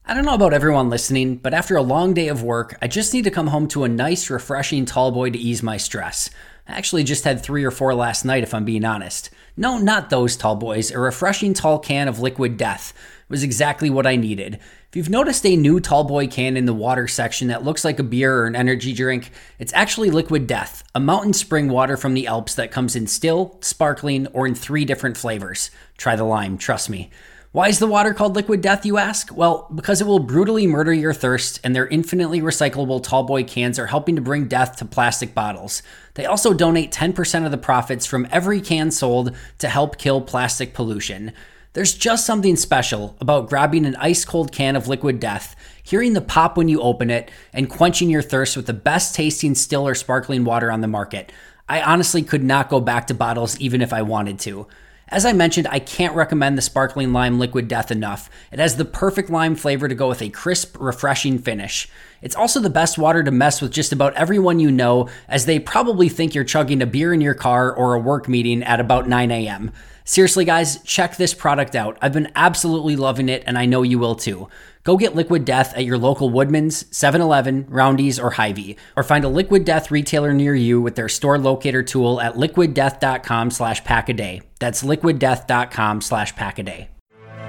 I don't know about everyone listening, but after a long day of work, I just need to come home to a nice, refreshing tall boy to ease my stress. I actually just had 3 or 4 last night, if I'm being honest. No, not those tall boys. A refreshing tall can of Liquid Death was exactly what I needed. If you've noticed a new tall boy can in the water section that looks like a beer or an energy drink, it's actually Liquid Death, a mountain spring water from the Alps that comes in still, sparkling, or in 3 different flavors. Try the lime, trust me. Why is the water called Liquid Death, you ask? Well, because it will brutally murder your thirst, and their infinitely recyclable tallboy cans are helping to bring death to plastic bottles. They also donate 10% of the profits from every can sold to help kill plastic pollution. There's just something special about grabbing an ice-cold can of Liquid Death, hearing the pop when you open it, and quenching your thirst with the best tasting still or sparkling water on the market. I honestly could not go back to bottles even if I wanted to. As I mentioned, I can't recommend the Sparkling Lime Liquid Death enough. It has the perfect lime flavor to go with a crisp, refreshing finish. It's also the best water to mess with just about everyone you know, as they probably think you're chugging a beer in your car or a work meeting at about 9 a.m. Seriously, guys, check this product out. I've been absolutely loving it, and I know you will too. Go get Liquid Death at your local Woodman's, 7-Eleven, Roundy's, or Hy-Vee, or find a Liquid Death retailer near you with their store locator tool at liquiddeath.com/packaday. That's liquiddeath.com/packaday.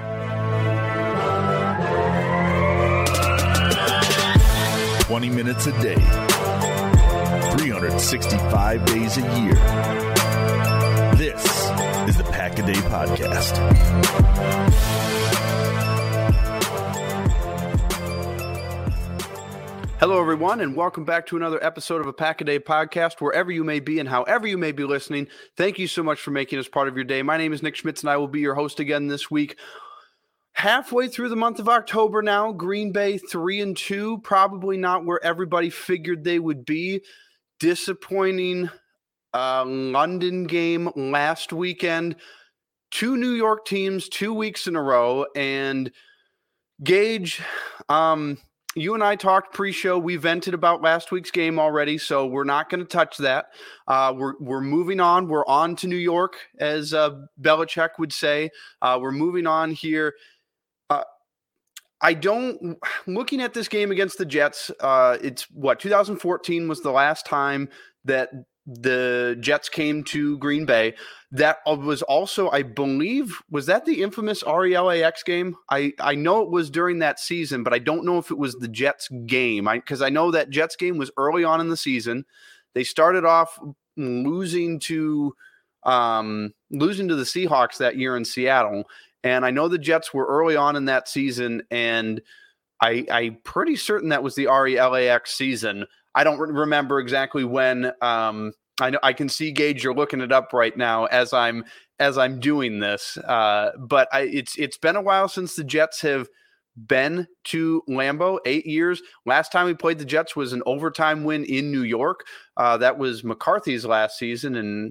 "20 minutes a day, 365 days a year. This is the Pack-A-Day Podcast. Hello, everyone, and welcome back to another episode of a Pack-A-Day Podcast. Wherever you may be and however you may be listening, thank you so much for making us part of your day. My name is Nick Schmitz, and I will be your host again this week. Halfway through the month of October now, Green Bay 3-2, probably not where everybody figured they would be. Disappointing London game last weekend. 2 New York teams, 2 weeks in a row, and Gage, you and I talked pre-show. We vented about last week's game already, so we're not going to touch that. We're moving on. We're on to New York, as Belichick would say. We're moving on here. Looking at this game against the Jets, it's 2014 was the last time that the Jets came to Green Bay. That was also, I believe, was that the infamous RELAX game? I know it was during that season, but I don't know if it was the Jets game. Because I know that Jets game was early on in the season. They started off losing to the Seahawks that year in Seattle. And I know the Jets were early on in that season, and I'm pretty certain that was the RELAX season. I don't remember exactly when. I know I can see, Gage, you're looking it up right now as I'm doing this. But it's been a while since the Jets have been to Lambeau. 8 years. Last time we played the Jets was an overtime win in New York. That was McCarthy's last season, and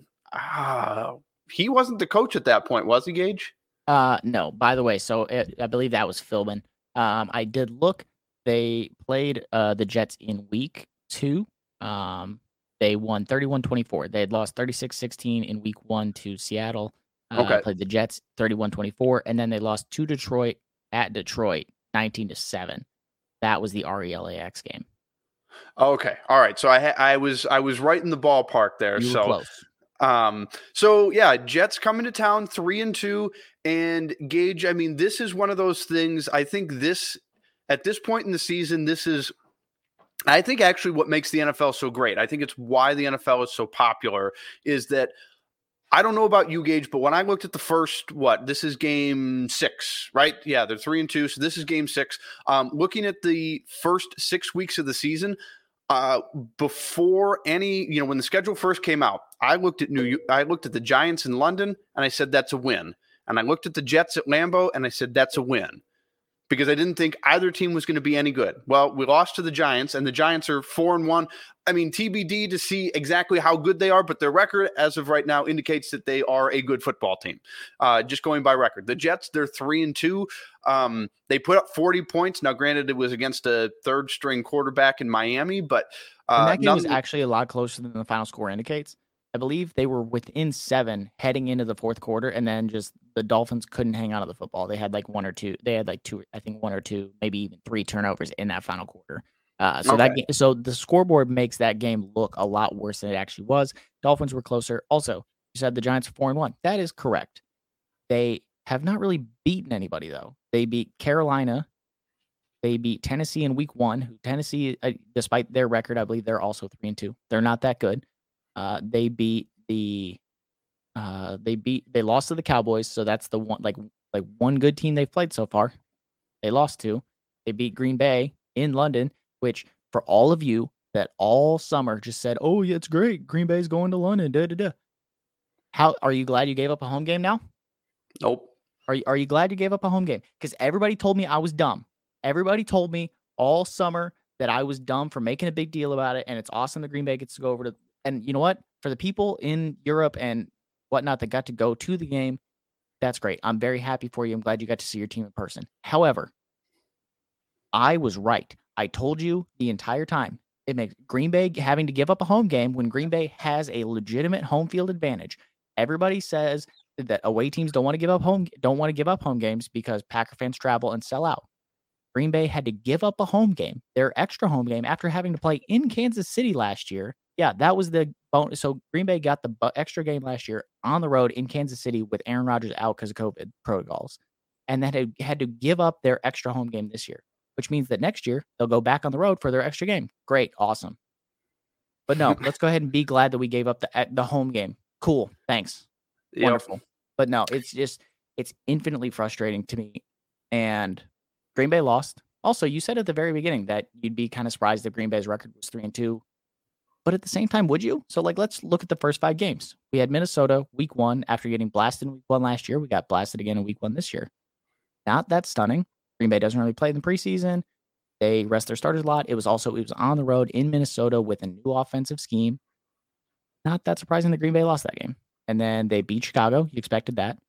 he wasn't the coach at that point, was he, Gage? No. By the way, so I believe that was Philbin. I did look. They played the Jets in week 2. They won 31-24. They had lost 36-16 in week 1 to Seattle. Played the Jets 31-24, and then they lost to Detroit at Detroit 19-7. That was the RELAX game. Okay, all right. So I was right in the ballpark there. You were close. So yeah, Jets coming to town 3-2, and Gage, I mean, this is one of those things. I think at this point in the season, this is, I think, actually what makes the NFL so great. I think it's why the NFL is so popular is that, I don't know about you, Gage, but when I looked at the first, this is game 6, right? Yeah, they're 3-2. So this is game 6. Looking at the first 6 weeks of the season, before any, when the schedule first came out, I looked at the Giants in London and I said, that's a win. And I looked at the Jets at Lambeau and I said, that's a win. Because I didn't think either team was going to be any good. Well, we lost to the Giants, and the Giants are 4-1. I mean, TBD to see exactly how good they are, but their record as of right now indicates that they are a good football team, just going by record. The Jets, they're 3-2. They put up 40 points. Now, granted, it was against a third-string quarterback in Miami, but and that game was actually a lot closer than the final score indicates. I believe they were within 7 heading into the fourth quarter, and then just the Dolphins couldn't hang on to the football. They had like 1 or 2. They had like 2, I think 1 or 2, maybe even 3 turnovers in that final quarter. So the scoreboard makes that game look a lot worse than it actually was. Dolphins were closer. Also, you said the Giants are 4-1. That is correct. They have not really beaten anybody though. They beat Carolina. They beat Tennessee in week 1. Tennessee, despite their record, I believe they're also 3-2. They're not that good. They lost to the Cowboys, so that's the one like one good team they've played so far. They lost to. They beat Green Bay in London, which for all of you that all summer just said, "Oh yeah, it's great. Green Bay's going to London." Da da da. How are you glad you gave up a home game now? Nope. Are you glad you gave up a home game? Because everybody told me I was dumb. Everybody told me all summer that I was dumb for making a big deal about it, and it's awesome that Green Bay gets to go over to. And you know what? For the people in Europe and whatnot that got to go to the game, that's great. I'm very happy for you. I'm glad you got to see your team in person. However, I was right. I told you the entire time. It makes Green Bay having to give up a home game when Green Bay has a legitimate home field advantage. Everybody says that away teams don't want to give up home games because Packer fans travel and sell out. Green Bay had to give up a home game, their extra home game, after having to play in Kansas City last year. Yeah, that was the bonus. So Green Bay got the extra game last year on the road in Kansas City with Aaron Rodgers out because of COVID protocols, and then had to give up their extra home game this year, which means that next year they'll go back on the road for their extra game. Great, awesome. But no, let's go ahead and be glad that we gave up the home game. Cool, thanks, wonderful. But no, it's infinitely frustrating to me, and Green Bay lost. Also, you said at the very beginning that you'd be kind of surprised that Green Bay's record was 3-2. But at the same time, would you? So, let's look at the first 5 games. We had Minnesota week 1 after getting blasted in week 1 last year. We got blasted again in week 1 this year. Not that stunning. Green Bay doesn't really play in the preseason. They rest their starters a lot. It was on the road in Minnesota with a new offensive scheme. Not that surprising that Green Bay lost that game. And then they beat Chicago. You expected that.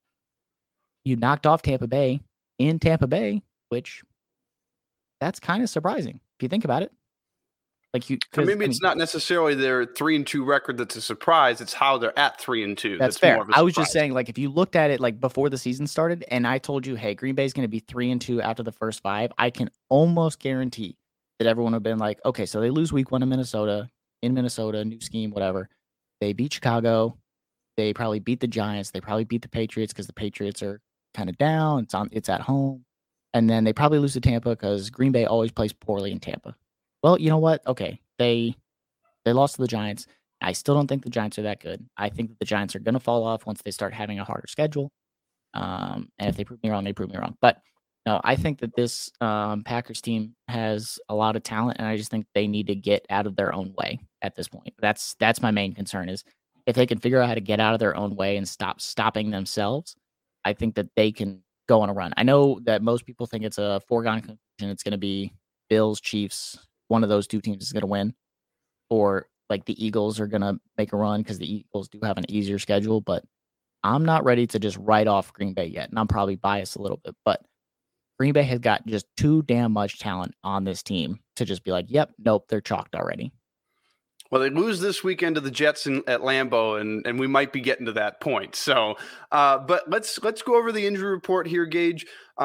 You knocked off Tampa Bay in Tampa Bay, which that's kind of surprising if you think about it. Maybe it's not necessarily their 3-2 record that's a surprise. It's how they're at 3-2. That's fair. I was just saying, if you looked at it before the season started, and I told you, hey, Green Bay's going to be 3-2 after the first 5, I can almost guarantee that everyone would have been like, okay, so they lose week 1 in Minnesota, new scheme, whatever. They beat Chicago. They probably beat the Giants. They probably beat the Patriots because the Patriots are kind of down. It's at home, and then they probably lose to Tampa because Green Bay always plays poorly in Tampa. Well, you know what? Okay, they lost to the Giants. I still don't think the Giants are that good. I think that the Giants are going to fall off once they start having a harder schedule. And if they prove me wrong, they prove me wrong. But no, I think that this Packers team has a lot of talent, and I just think they need to get out of their own way at this point. That's my main concern is if they can figure out how to get out of their own way and stop stopping themselves, I think that they can go on a run. I know that most people think it's a foregone conclusion. It's going to be Bills, Chiefs. One of those 2 teams is going to win, or the Eagles are going to make a run because the Eagles do have an easier schedule, but I'm not ready to just write off Green Bay yet. And I'm probably biased a little bit, but Green Bay has got just too damn much talent on this team to just be like, yep, nope, they're chalked already. Well, they lose this weekend to the Jets at Lambeau, and we might be getting to that point. So, but let's go over the injury report here, Gage.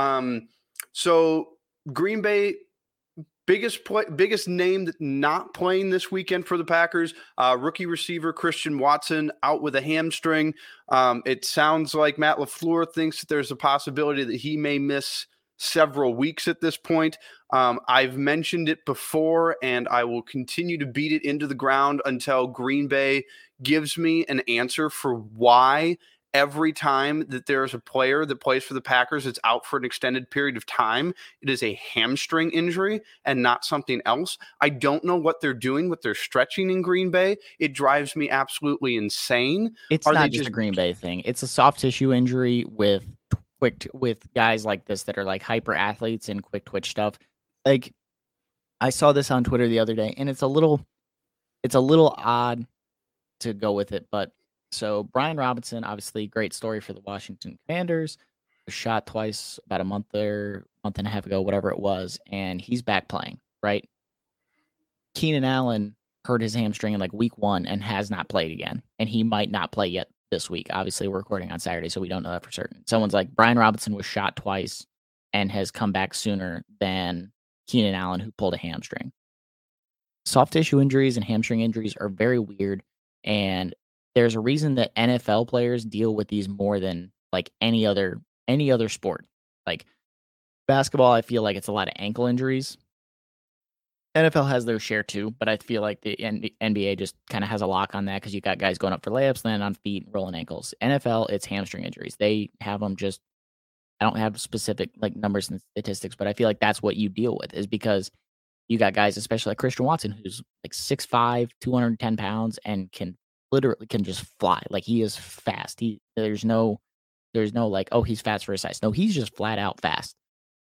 So Green Bay, biggest name that not playing this weekend for the Packers, rookie receiver Christian Watson out with a hamstring. It sounds like Matt LaFleur thinks that there's a possibility that he may miss several weeks at this point. I've mentioned it before, and I will continue to beat it into the ground until Green Bay gives me an answer for why every time that there's a player that plays for the Packers that's out for an extended period of time, it is a hamstring injury and not something else. I don't know what they're doing with their stretching in Green Bay. It drives me absolutely insane. It's not just a Green Bay thing. It's a soft tissue injury with guys like this that are hyper athletes and quick twitch stuff. I saw this on Twitter the other day, and it's a little odd to go with it, but so Brian Robinson, obviously great story for the Washington Commanders, was shot twice about a month and a half ago, whatever it was, and he's back playing, right? Keenan Allen hurt his hamstring in like week 1 and has not played again. And he might not play yet this week. Obviously, we're recording on Saturday, so we don't know that for certain. Someone's like Brian Robinson was shot twice and has come back sooner than Keenan Allen, who pulled a hamstring. Soft tissue injuries and hamstring injuries are very weird. And there's a reason that NFL players deal with these more than like any other sport. Like basketball, I feel like it's a lot of ankle injuries. NFL has their share too, but I feel like the NBA just kind of has a lock on that because you got guys going up for layups, landing on feet, rolling ankles. NFL, it's hamstring injuries. They have them just, I don't have specific like numbers and statistics, but I feel like that's what you deal with is because you got guys, especially like Christian Watson, who's like 6'5", 210 pounds and can just fly. Like he is fast. There's no like, oh, he's fast for his size. No, he's just flat out fast.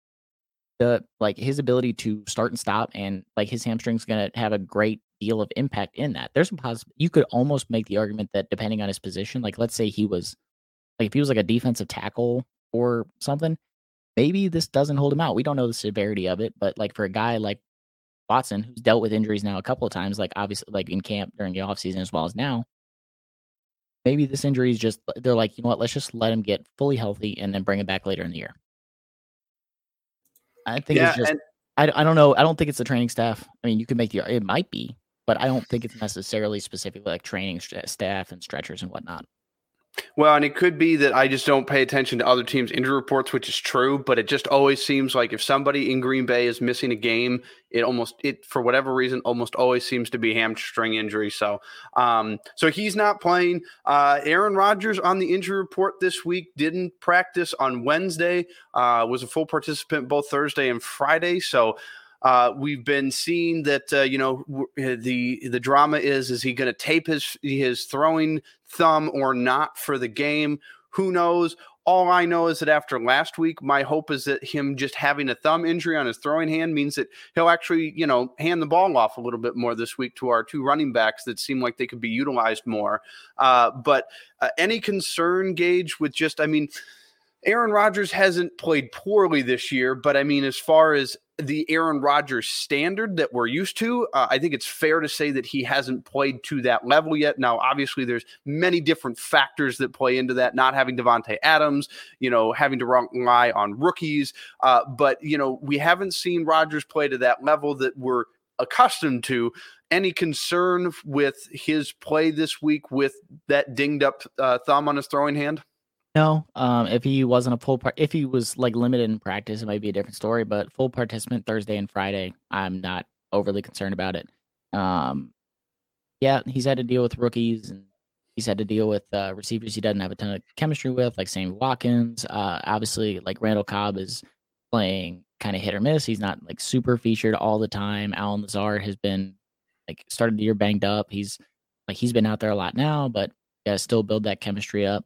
His ability to start and stop and like his hamstring's going to have a great deal of impact in that. There's some you could almost make the argument that depending on his position, like let's say if he was like a defensive tackle or something, maybe this doesn't hold him out. We don't know the severity of it, but like for a guy like Watson, who's dealt with injuries now a couple of times, like obviously like in camp during the offseason as well as now, maybe this injury is just, they're like, you know what, let's just let him get fully healthy and then bring him back later in the year. I think it's just, I don't know. I don't think it's the training staff. I mean, you could make it might be, but I don't think it's necessarily specifically like training staff and stretchers and whatnot. Well, and it could be that I just don't pay attention to other teams' injury reports, which is true, but it just always seems like if somebody in Green Bay is missing a game, it for whatever reason almost always seems to be hamstring injury. So he's not playing. Aaron Rodgers on the injury report this week didn't practice on Wednesday, was a full participant both Thursday and Friday. So we've been seeing that, the drama is he going to tape his throwing thumb or not for the game? Who knows? All I know is that after last week, my hope is that him just having a thumb injury on his throwing hand means that he'll actually, hand the ball off a little bit more this week to our two running backs that seem like they could be utilized more. But any concern, Gage, with Aaron Rodgers hasn't played poorly this year, but as far as the Aaron Rodgers standard that we're used to, I think it's fair to say that he hasn't played to that level yet. Now, obviously, there's many different factors that play into that, not having Devontae Adams, having to rely on rookies. But we haven't seen Rodgers play to that level that we're accustomed to. Any concern with his play this week with that dinged up thumb on his throwing hand? No, if he wasn't if he was like limited in practice, it might be a different story. But full participant Thursday and Friday, I'm not overly concerned about it. Yeah, he's had to deal with rookies and he's had to deal with receivers he doesn't have a ton of chemistry with, like Sammy Watkins. Obviously, like Randall Cobb is playing kind of hit or miss. He's not like super featured all the time. Allen Lazard has been like started the year banged up. He's been out there a lot now, but got to still build that chemistry up.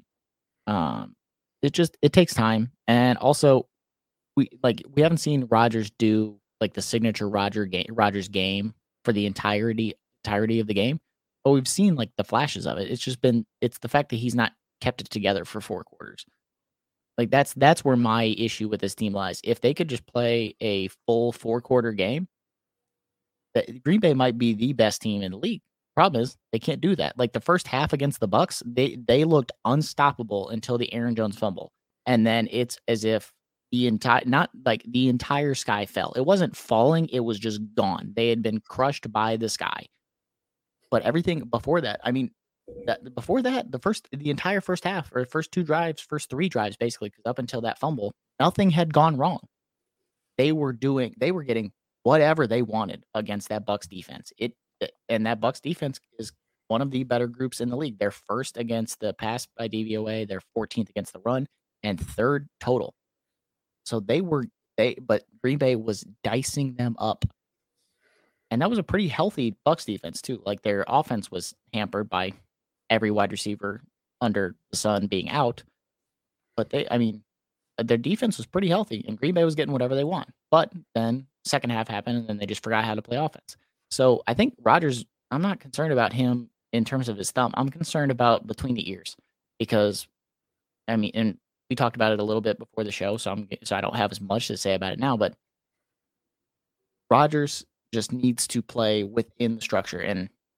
It takes time, and also we haven't seen Rodgers do like the signature Rodgers game for the entirety of the game, but we've seen like the flashes of it. It's the fact that he's not kept it together for 4 quarters. Like that's where my issue with this team lies. If they could just play a full 4-quarter game, Green Bay might be the best team in the league. Problem is they can't do that. Like the first half against the Bucks, they looked unstoppable until the Aaron Jones fumble, and then it's as if the entire sky fell. It wasn't falling; it was just gone. They had been crushed by the sky. But everything before that, the entire first half or first 3 drives, basically, because up until that fumble, nothing had gone wrong. They were getting whatever they wanted against that Bucks defense. And that Bucks defense is one of the better groups in the league. They're first against the pass by DVOA. They're 14th against the run and 3rd total. So but Green Bay was dicing them up. And that was a pretty healthy Bucks defense too. Like their offense was hampered by every wide receiver under the sun being out. But their defense was pretty healthy and Green Bay was getting whatever they want. But then second half happened and then they just forgot how to play offense. So I think Rodgers, I'm not concerned about him in terms of his thumb. I'm concerned about between the ears because, and we talked about it a little bit before the show, so I don't have as much to say about it now, but Rodgers just needs to play within the structure. And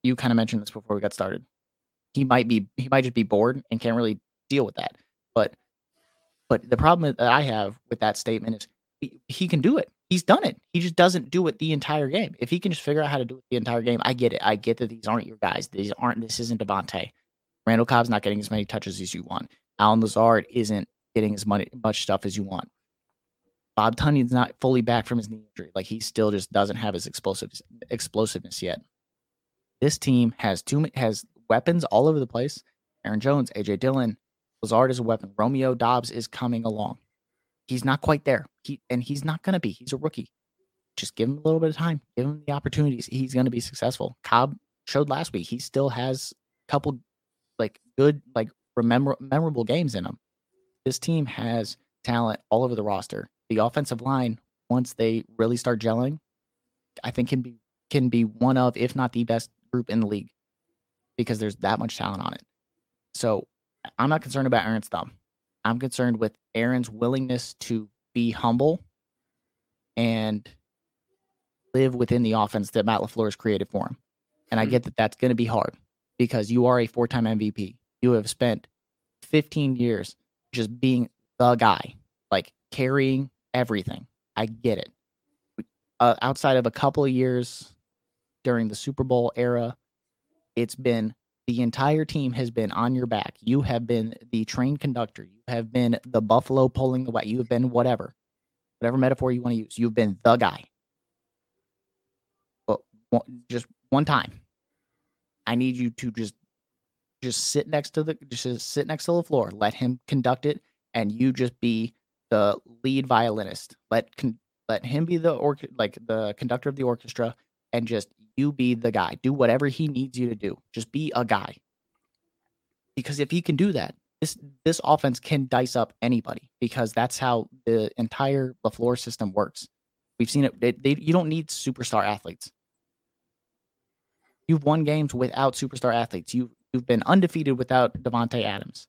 you kind of mentioned this before we got started. He might just be bored and can't really deal with that. But the problem that I have with that statement is he can do it. He's done it. He just doesn't do it the entire game. If he can just figure out how to do it the entire game, I get it. I get that these aren't your guys. This isn't Devontae. Randall Cobb's not getting as many touches as you want. Allen Lazard isn't getting as much stuff as you want. Bob Tunney's not fully back from his knee injury. Like, he still just doesn't have his explosiveness yet. This team has weapons all over the place. Aaron Jones, A.J. Dillon, Lazard is a weapon. Romeo Doubs is coming along. He's not quite there. He's not going to be. He's a rookie. Just give him a little bit of time. Give him the opportunities. He's going to be successful. Cobb showed last week. He still has a couple good, memorable games in him. This team has talent all over the roster. The offensive line, once they really start gelling, I think can be one of, if not the best group in the league, because there's that much talent on it. So I'm not concerned about Aaron's thumb. I'm concerned with Aaron's willingness to be humble and live within the offense that Matt LaFleur has created for him. And I get that that's going to be hard because you are a 4-time MVP. You have spent 15 years just being the guy, like carrying everything. I get it. Outside of a couple of years during the Super Bowl era, it's been the entire team has been on your back. You have been the train conductor. You have been the buffalo pulling the wagon. You have been whatever metaphor you want to use. You've been the guy. But just one time, I need you to just sit next to the floor. Let him conduct it, and you just be the lead violinist. Let him be the conductor of the orchestra, and just you be the guy. Do whatever he needs you to do. Just be a guy. Because if he can do that, this offense can dice up anybody, because that's how the entire LaFleur system works. We've seen it. You don't need superstar athletes. You've won games without superstar athletes. You've been undefeated without Devontae Adams.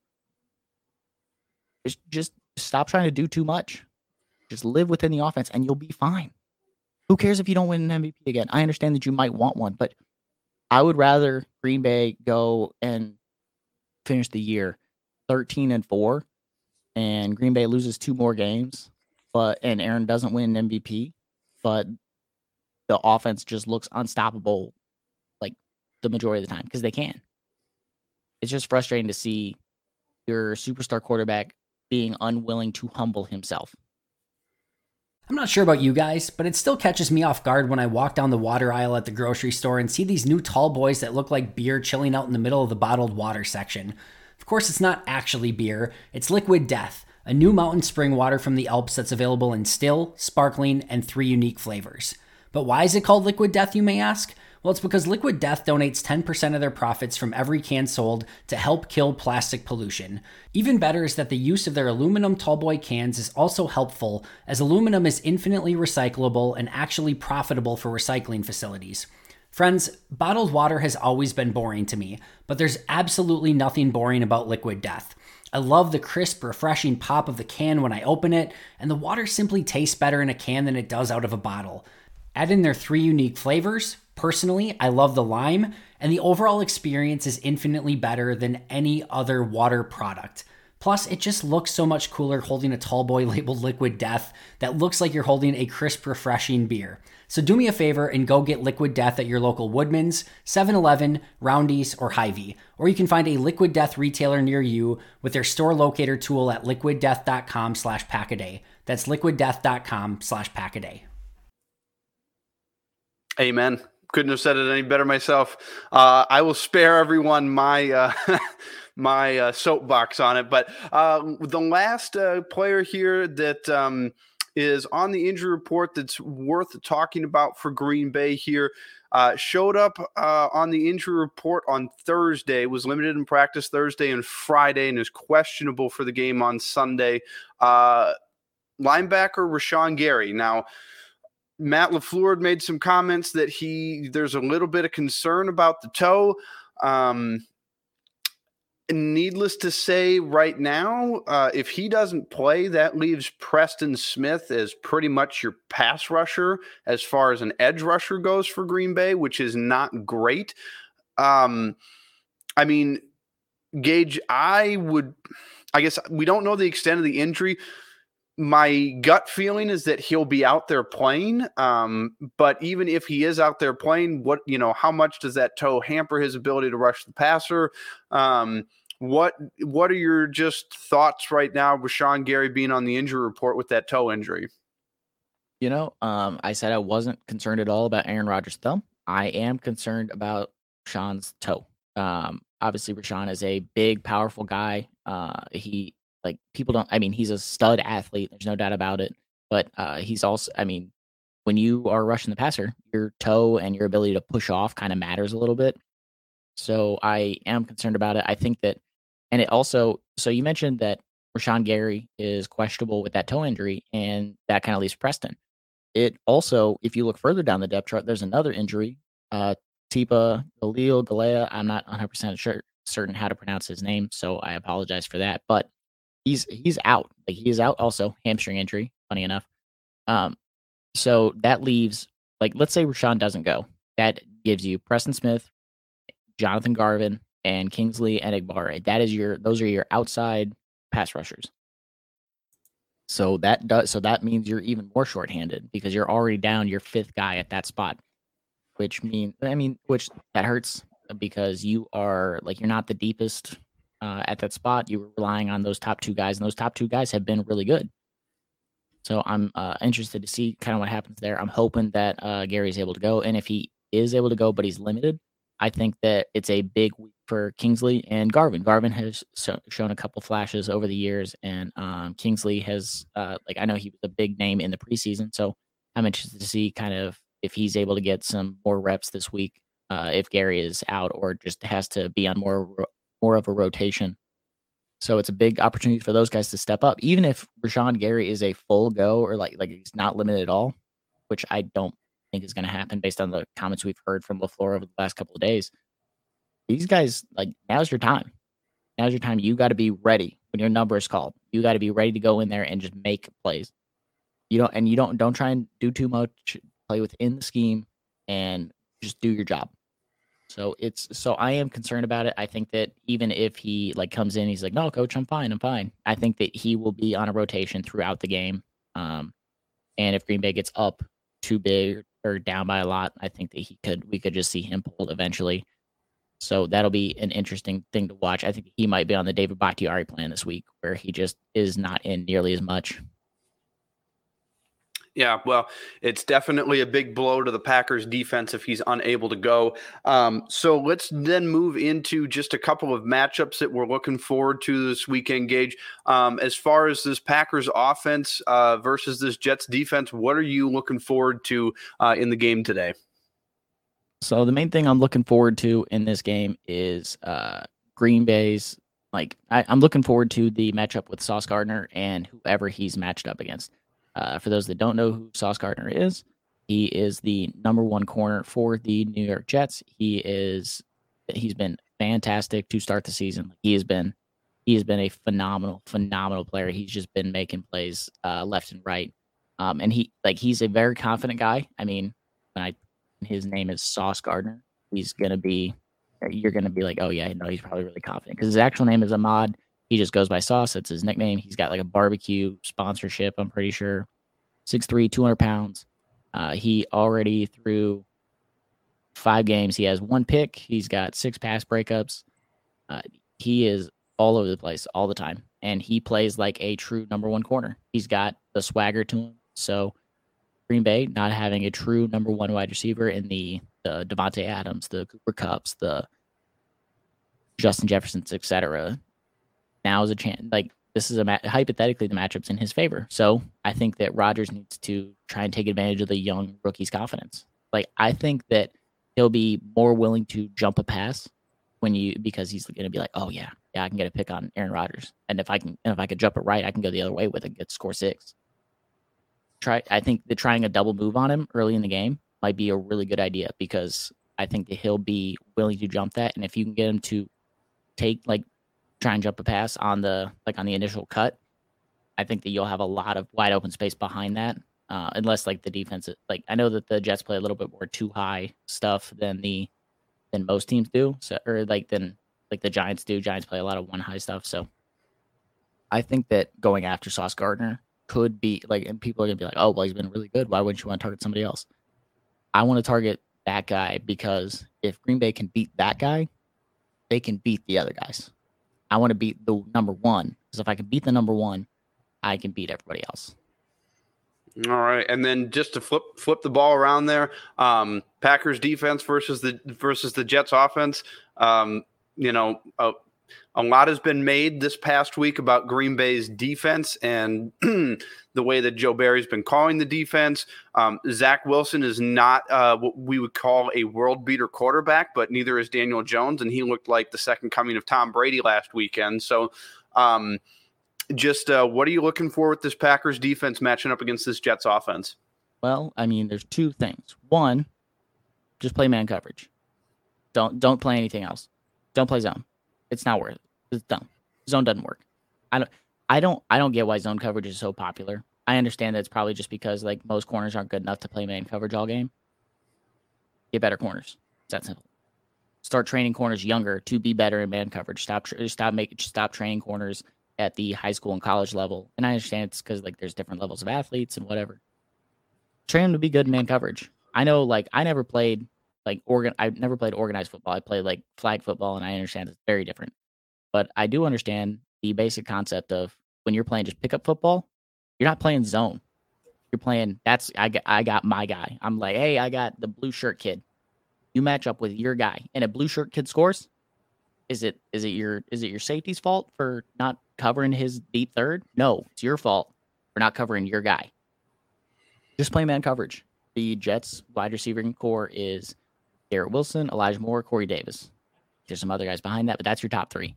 Just stop trying to do too much. Just live within the offense, and you'll be fine. Who cares if you don't win an MVP again? I understand that you might want one, but I would rather Green Bay go and finish the year 13-4, and Green Bay loses 2 more games, and Aaron doesn't win an MVP, but the offense just looks unstoppable like the majority of the time, because they can. It's just frustrating to see your superstar quarterback being unwilling to humble himself. I'm not sure about you guys, but it still catches me off guard when I walk down the water aisle at the grocery store and see these new tall boys that look like beer chilling out in the middle of the bottled water section. Of course, it's not actually beer, it's Liquid Death, a new mountain spring water from the Alps that's available in still, sparkling, and 3 unique flavors. But why is it called Liquid Death, you may ask? Well, it's because Liquid Death donates 10% of their profits from every can sold to help kill plastic pollution. Even better is that the use of their aluminum tallboy cans is also helpful, as aluminum is infinitely recyclable and actually profitable for recycling facilities. Friends, bottled water has always been boring to me, but there's absolutely nothing boring about Liquid Death. I love the crisp, refreshing pop of the can when I open it, and the water simply tastes better in a can than it does out of a bottle. Add in their 3 unique flavors. Personally, I love the lime, and the overall experience is infinitely better than any other water product. Plus, it just looks so much cooler holding a tallboy labeled Liquid Death that looks like you're holding a crisp, refreshing beer. So do me a favor and go get Liquid Death at your local Woodman's, 7-Eleven, Roundy's, or Hy-Vee. Or you can find a Liquid Death retailer near you with their store locator tool at liquiddeath.com/packaday. That's liquiddeath.com/packaday. Amen. Couldn't have said it any better myself. I will spare everyone my my soapbox on it. But the last player here that is on the injury report that's worth talking about for Green Bay here showed up on the injury report on Thursday, was limited in practice Thursday and Friday, and is questionable for the game on Sunday. Linebacker Rashawn Gary. Now, Matt LaFleur made some comments that there's a little bit of concern about the toe. Needless to say, right now, if he doesn't play, that leaves Preston Smith as pretty much your pass rusher as far as an edge rusher goes for Green Bay, which is not great. I mean, Gage, I guess we don't know the extent of the injury. My gut feeling is that he'll be out there playing. But even if he is out there playing, how much does that toe hamper his ability to rush the passer? What are your just thoughts right now with Rashan Gary being on the injury report with that toe injury? I said I wasn't concerned at all about Aaron Rodgers' thumb. I am concerned about Rashan's toe. Obviously, Rashan is a big, powerful guy. He's a stud athlete. There's no doubt about it. But he's also, when you are rushing the passer, your toe and your ability to push off kind of matters a little bit. So I am concerned about it. I think that, and it also, so you mentioned that Rashan Gary is questionable with that toe injury, and that kind of leaves Preston. It also, if you look further down the depth chart, there's another injury. Tipa Galea. I'm not 100% certain how to pronounce his name, so I apologize for that. But he's out. Like, he is out also, hamstring injury, funny enough. So that leaves, let's say Rashan doesn't go. That gives you Preston Smith, Jonathan Garvin, and Kingsley Enagbare. Those are your outside pass rushers. So that means you're even more shorthanded because you're already down your fifth guy at that spot, which that hurts because you are you're not the deepest at that spot. You were relying on those top two guys, and those top two guys have been really good. So I'm interested to see kind of what happens there. I'm hoping that Gary's able to go, and if he is able to go, but he's limited, I think that it's a big week for Kingsley and Garvin. Garvin has shown a couple flashes over the years, and Kingsley has, I know he was a big name in the preseason, so I'm interested to see kind of if he's able to get some more reps this week, if Gary is out or just has to be on more of a rotation. So it's a big opportunity for those guys to step up, even if Rashan Gary is a full go or like he's not limited at all, which I don't think is going to happen based on the comments we've heard from LaFleur over the last couple of days. These guys, now's your time. Now's your time. You got to be ready when your number is called. You got to be ready to go in there and just make plays. Don't try and do too much. Play within the scheme and just do your job. So I am concerned about it. I think that even if he comes in, he's like, "No, coach, I'm fine. I think that he will be on a rotation throughout the game. And if Green Bay gets up too big or down by a lot, I think that we could just see him pulled eventually. So that'll be an interesting thing to watch. I think he might be on the David Bakhtiari plan this week, where he just is not in nearly as much. Yeah, well, it's definitely a big blow to the Packers defense if he's unable to go. So let's then move into just a couple of matchups that we're looking forward to this weekend, Gage. As far as this Packers offense versus this Jets defense, what are you looking forward to in the game today? So the main thing I'm looking forward to in this game is Green Bay's, I'm looking forward to the matchup with Sauce Gardner and whoever he's matched up against. For those that don't know who Sauce Gardner is, he is the number one corner for the New York Jets. He's been fantastic to start the season. He has been a phenomenal player. He's just been making plays left and right. And he's a very confident guy. I mean, his name is Sauce Gardner, you're gonna be like, oh yeah, no, he's probably really confident because his actual name is Ahmad. He just goes by Sauce. That's his nickname. He's got a barbecue sponsorship, I'm pretty sure. 6'3", 200 pounds. He already through 5 games. He has 1 pick. He's got 6 pass breakups. He is all over the place all the time. And he plays like a true number one corner. He's got the swagger to him. So Green Bay not having a true number one wide receiver in the Devontae Adams, the Cooper Kupps, the Justin Jeffersons, etc. Now is a chance. This is hypothetically the matchup's in his favor. So I think that Rodgers needs to try and take advantage of the young rookie's confidence. I think that he'll be more willing to jump a pass because he's going to be like, oh yeah, I can get a pick on Aaron Rodgers, and if I could jump it right, I can go the other way with it, get score 6. I think that trying a double move on him early in the game might be a really good idea because I think that he'll be willing to jump that, and if you can get him to try and jump a pass on the initial cut, I think that you'll have a lot of wide open space behind that. Unless the defense, I know that the Jets play a little bit more too high stuff than the than most teams do. So, or than the Giants do. Giants play a lot of one high stuff. So I think that going after Sauce Gardner could be and people are gonna be like, oh, well, he's been really good. Why wouldn't you want to target somebody else? I want to target that guy because if Green Bay can beat that guy, they can beat the other guys. I want to beat the number one, because if I can beat the number one, I can beat everybody else. All right, and then just to flip the ball around there, Packers defense versus the Jets offense. A lot has been made this past week about Green Bay's defense and the way that Joe Barry's been calling the defense. Zach Wilson is not what we would call a world beater quarterback, but neither is Daniel Jones, and he looked like the second coming of Tom Brady last weekend. So what are you looking for with this Packers defense matching up against this Jets offense? Well, I mean, there's two things. One, just play man coverage. Don't play anything else. Don't play zone. It's not worth it. It's dumb. Zone doesn't work. I don't get why zone coverage is so popular. I understand that it's probably just because most corners aren't good enough to play man coverage all game. Get better corners. It's that simple. Start training corners younger to be better in man coverage. Stop training corners at the high school and college level. And I understand it's because there's different levels of athletes and whatever. Train them to be good in man coverage. I know I never played I never played organized football. I played flag football, and I understand it's very different. But I do understand the basic concept of when you're playing just pickup football, you're not playing zone. You're playing I got my guy. I'm like, hey, I got the blue shirt kid. You match up with your guy, and a blue shirt kid scores. Is it your safety's fault for not covering his deep third? No, it's your fault for not covering your guy. Just play man coverage. The Jets wide receiving core is Garrett Wilson, Elijah Moore, Corey Davis. There's some other guys behind that, but that's your top three.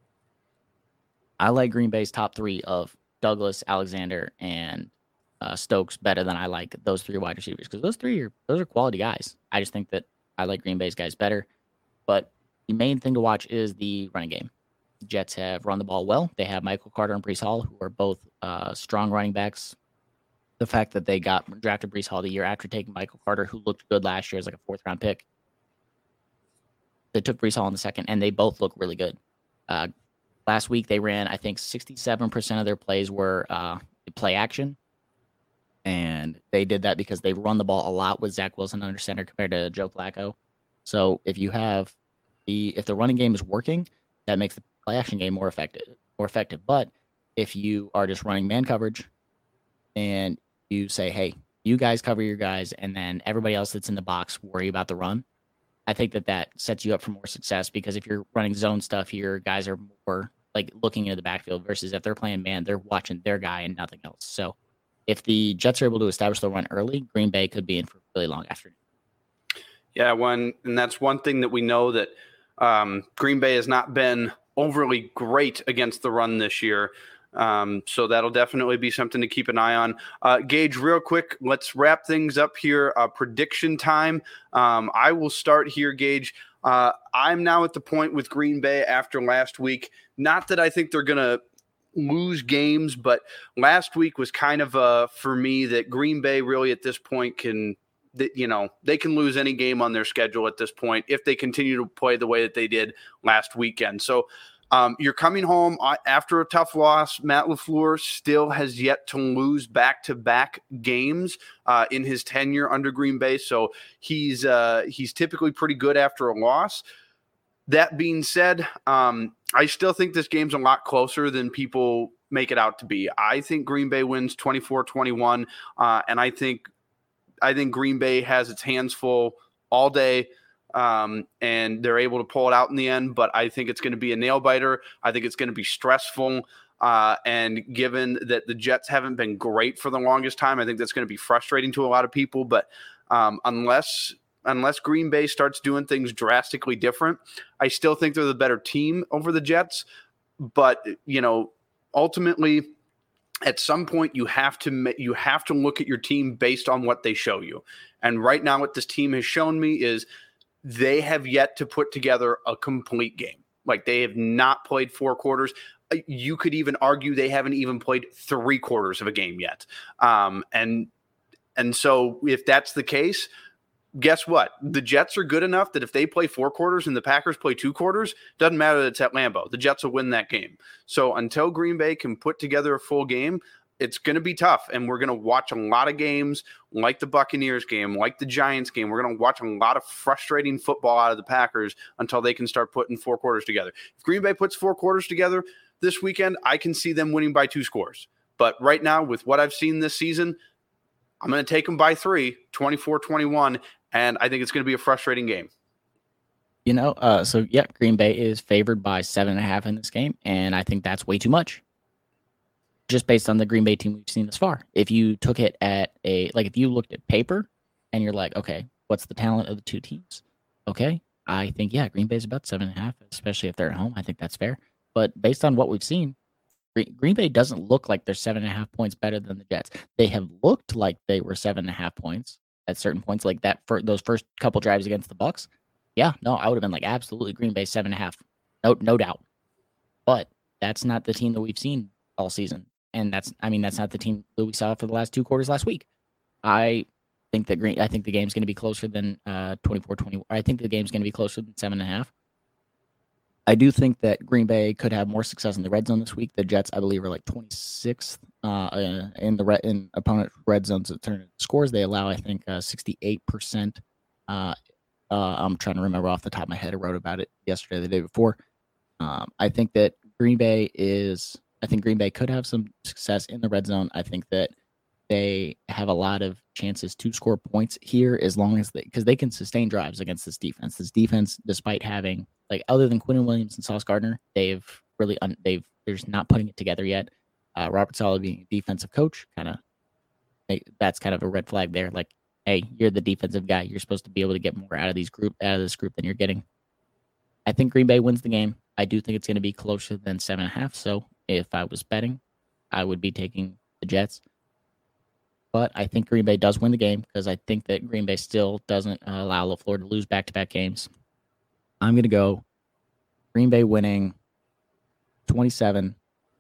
I like Green Bay's top three of Douglas, Alexander, and Stokes better than I like those three wide receivers, because those are quality guys. I just think that I like Green Bay's guys better. But the main thing to watch is the running game. The Jets have run the ball well. They have Michael Carter and Breece Hall, who are both strong running backs. The fact that they drafted Breece Hall the year after taking Michael Carter, who looked good last year as a fourth-round pick. They took Breece Hall in the second, and they both look really good. Last week, they ran, I think, 67% of their plays were play action. And they did that because they run the ball a lot with Zach Wilson under center compared to Joe Flacco. So if the running game is working, that makes the play action game more effective. But if you are just running man coverage and you say, hey, you guys cover your guys, and then everybody else that's in the box worry about the run, I think that sets you up for more success, because if you're running zone stuff, your guys are more looking into the backfield, versus if they're playing man, they're watching their guy and nothing else. So if the Jets are able to establish the run early, Green Bay could be in for a really long afternoon. Yeah, and that's one thing that we know, that Green Bay has not been overly great against the run this year. So that'll definitely be something to keep an eye on. Gage, real quick, let's wrap things up here. Prediction time. I will start here, Gage. I'm now at the point with Green Bay after last week. Not that I think they're going to lose games, but last week was kind of for me that Green Bay really at this point they can lose any game on their schedule at this point if they continue to play the way that they did last weekend. So you're coming home after a tough loss. Matt LaFleur still has yet to lose back-to-back games in his tenure under Green Bay. So he's typically pretty good after a loss. That being said, I still think this game's a lot closer than people make it out to be. I think Green Bay wins 24-21, and I think Green Bay has its hands full all day. And they're able to pull it out in the end, but I think it's going to be a nail biter. I think it's going to be stressful. And given that the Jets haven't been great for the longest time, I think that's going to be frustrating to a lot of people. But unless Green Bay starts doing things drastically different, I still think they're the better team over the Jets. But, ultimately, at some point you have to look at your team based on what they show you. And right now what this team has shown me is they have yet to put together a complete game. They have not played 4 quarters. You could even argue they haven't even played 3 quarters of a game yet. And so if that's the case, guess what? The Jets are good enough that if they play 4 quarters and the Packers play 2 quarters, doesn't matter that it's at Lambeau. The Jets will win that game. So until Green Bay can put together a full game, it's going to be tough. And we're going to watch a lot of games like the Buccaneers game, like the Giants game. We're going to watch a lot of frustrating football out of the Packers until they can start putting 4 quarters together. If Green Bay puts 4 quarters together this weekend, I can see them winning by 2 scores. But right now, with what I've seen this season, I'm going to take them by 3, 24-21, and I think it's going to be a frustrating game. Green Bay is favored by 7.5 in this game, and I think that's way too much. Just based on the Green Bay team we've seen this far. If you took it at if you looked at paper and you're like, okay, what's the talent of the two teams? Okay, I think, Green Bay's about 7.5, especially if they're at home. I think that's fair. But based on what we've seen, Green Bay doesn't look like they're 7.5 points better than the Jets. They have looked like they were 7.5 points at certain points, like that for those first couple drives against the Bucs. I would have been like, absolutely, Green Bay 7.5, no doubt. But that's not the team that we've seen all season, and that's not the team that we saw for the last 2 quarters last week. I think the game's going to be closer than 24-20. I think the game's going to be closer than 7.5. I do think that Green Bay could have more success in the red zone this week. The Jets, I believe, are like 26th in opponent red zones alternative scores. They allow, I think, 68%. I'm trying to remember off the top of my head. I wrote about it yesterday, the day before. I think that Green Bay could have some success in the red zone. I think that they have a lot of chances to score points here as long as because they can sustain drives against this defense. This defense, despite having other than Quinnen Williams and Sauce Gardner, they're just not putting it together yet. Robert Saleh being a defensive coach, that's kind of a red flag there. Like, hey, you're the defensive guy. You're supposed to be able to get more out of this group than you're getting. I think Green Bay wins the game. I do think it's going to be closer than 7.5. So if I was betting, I would be taking the Jets. But I think Green Bay does win the game because I think that Green Bay still doesn't allow LaFleur to lose back-to-back games. I'm going to go Green Bay winning 27-21.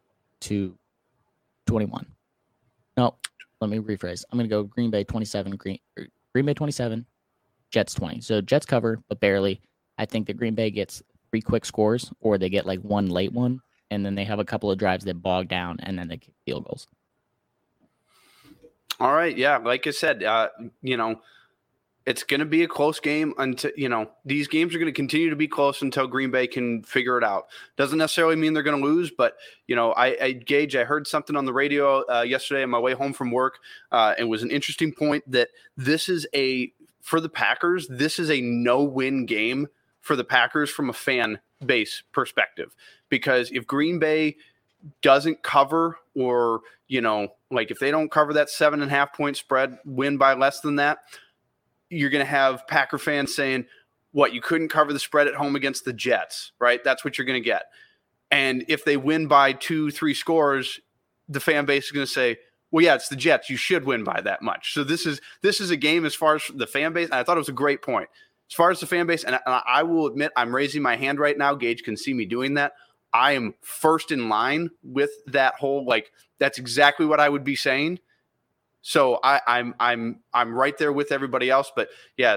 No, let me rephrase. I'm going to go Green Bay 27, Green Bay 27, Jets 20. So Jets cover, but barely. I think that Green Bay gets 3 quick scores, or they get 1 late one, and then they have a couple of drives that bog down, and then they kick field goals. All right. Yeah. Like I said, it's going to be a close game until, these games are going to continue to be close until Green Bay can figure it out. Doesn't necessarily mean they're going to lose, but, Gage, I heard something on the radio yesterday on my way home from work. It was an interesting point that for the Packers, this is a no-win game for the Packers from a fan base perspective, because if Green Bay doesn't cover, or, if they don't cover that 7.5 point spread, win by less than that, you're going to have Packer fans saying, what, you couldn't cover the spread at home against the Jets, right? That's what you're going to get. And if they win by 2-3 scores, the fan base is going to say, well, yeah, it's the Jets. You should win by that much. So this is a game as far as the fan base. And I thought it was a great point. As far as the fan base, and I will admit, I'm raising my hand right now. Gage can see me doing that. I am first in line with that whole, that's exactly what I would be saying. So I'm right there with everybody else. But yeah,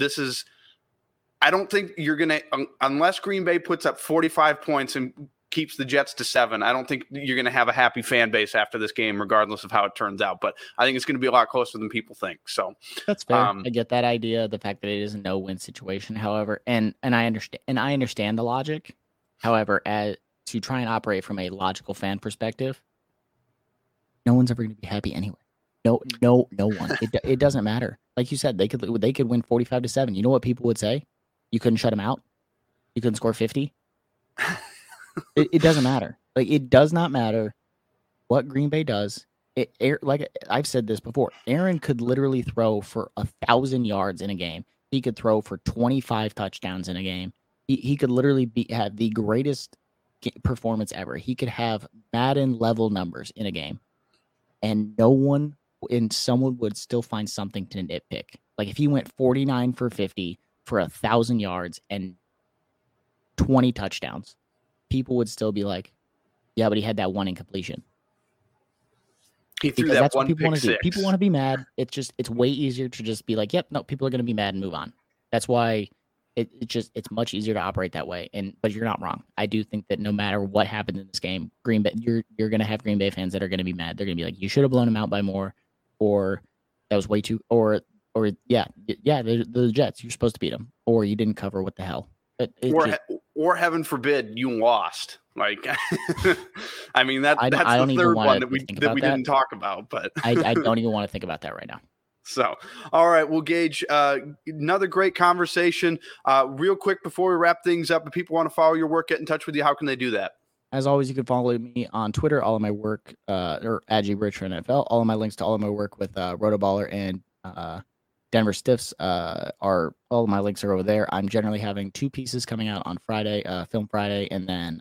I don't think you're going to, unless Green Bay puts up 45 points and keeps the Jets to 7, I don't think you're going to have a happy fan base after this game, regardless of how it turns out. But I think it's going to be a lot closer than people think. So that's fair. I get that idea, the fact that it is a no-win situation. However, and I understand the logic. However, to try and operate from a logical fan perspective, no one's ever going to be happy anyway. No one. It doesn't matter. Like you said, they could win 45-7. You know what people would say? You couldn't shut them out. You couldn't score 50. It doesn't matter. It does not matter what Green Bay does. Like I've said this before, Aaron could literally throw for 1,000 yards in a game. He could throw for 25 touchdowns in a game. He could literally have the greatest performance ever. He could have Madden level numbers in a game, and someone would still find something to nitpick. Like if he went 49 for 50 for 1,000 yards and 20 touchdowns, people would still be like, yeah, but he had that one incompletion. He threw because that that's what one people pick want to do. six. People want to be mad. It's way easier to just be like, yep, no, people are going to be mad and move on. That's why it's much easier to operate that way. But you're not wrong. I do think that no matter what happens in this game, Green Bay, you're going to have Green Bay fans that are going to be mad. They're going to be like, you should have blown him out by more, or that was way too, or the Jets, you're supposed to beat them, or you didn't cover. What the hell? Or heaven forbid you lost. Like, I mean, that's the third one that we didn't talk about, but I don't even want to think about that right now. So, all right, well, Gage, another great conversation. Real quick before we wrap things up, if people want to follow your work, get in touch with you, how can they do that? As always, you can follow me on Twitter. All of my work, or @GBridger NFL. All of my links to all of my work with Rotoballer and Denver Stiffs all of my links are over there. I'm generally having 2 pieces coming out on Friday, Film Friday, and then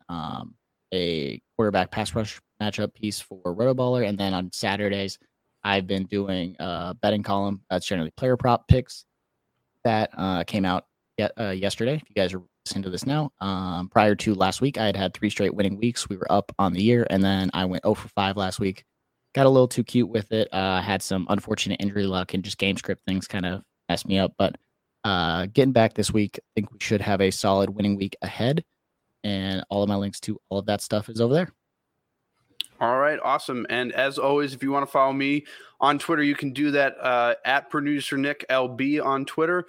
a quarterback pass rush matchup piece for Rotoballer. And then on Saturdays, I've been doing a betting column. That's generally player prop picks that came out yesterday. If you guys are listening to this now, prior to last week, I had 3 straight winning weeks. We were up on the year, and then I went 0 for 5 last week. Got a little too cute with it. Had some unfortunate injury luck and just game script things kind of messed me up. But getting back this week, I think we should have a solid winning week ahead. And all of my links to all of that stuff is over there. All right, awesome. And as always, if you want to follow me on Twitter, you can do that at Producer Nick LB on Twitter.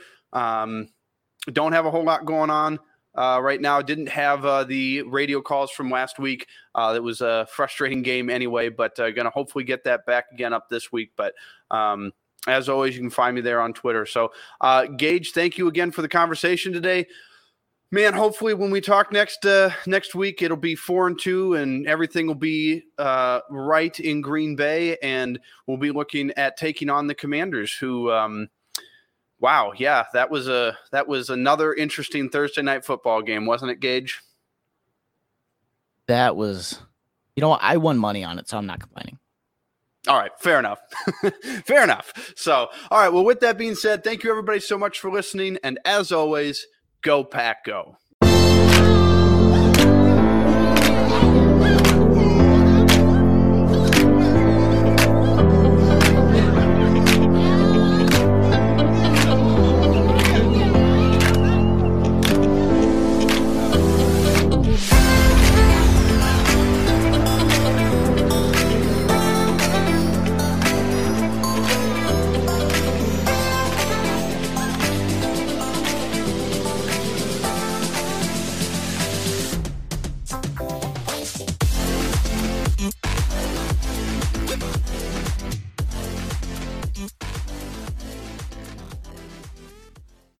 Don't have a whole lot going on right now. Didn't have the radio calls from last week. It was a frustrating game anyway, but going to hopefully get that back again up this week. But as always, you can find me there on Twitter. So, Gage, thank you again for the conversation today. Man, hopefully when we talk next week, it'll be 4-2 and everything will be right in Green Bay, and we'll be looking at taking on the Commanders, who, wow, yeah, that was another interesting Thursday night football game, wasn't it, Gage? That was, I won money on it, so I'm not complaining. All right, fair enough. Fair enough. So, all right, well, with that being said, thank you everybody so much for listening, and as always, go Pack Go.